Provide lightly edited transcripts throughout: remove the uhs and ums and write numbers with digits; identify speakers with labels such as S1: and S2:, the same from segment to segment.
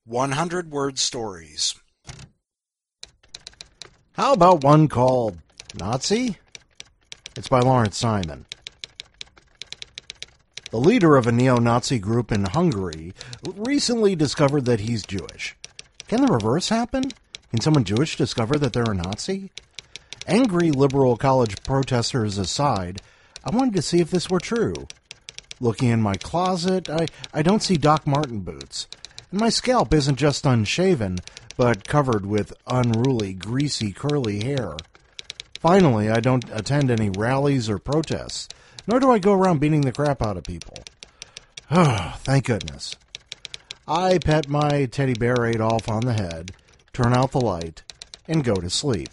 S1: 100-word stories.
S2: How about one called Nazi? It's by Lawrence Simon. The leader of a neo-Nazi group in Hungary recently discovered that he's Jewish. Can the reverse happen? Can someone Jewish discover that they're a Nazi? Angry liberal college protesters aside, I wanted to see if this were true. Looking in my closet, I don't see Doc Marten boots. And my scalp isn't just unshaven, but covered with unruly, greasy, curly hair. Finally, I don't attend any rallies or protests, nor do I go around beating the crap out of people. Oh, thank goodness. I pet my teddy bear Adolf on the head, turn out the light, and go to sleep.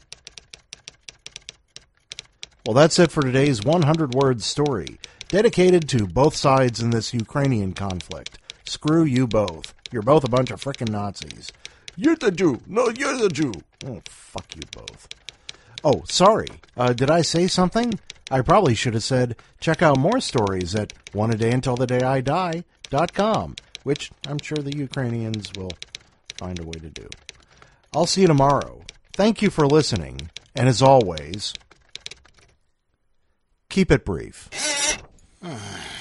S2: Well, that's it for today's 100-word story, dedicated to both sides in this Ukrainian conflict. Screw you both. You're both a bunch of frickin' Nazis. You're the Jew. No, you're the Jew. Oh, fuck you both. Oh, sorry. Did I say something? I probably should have said, check out more stories at oneadayuntilthedayidie.com, which I'm sure the Ukrainians will find a way to do. I'll see you tomorrow. Thank you for listening, and as always, keep it brief.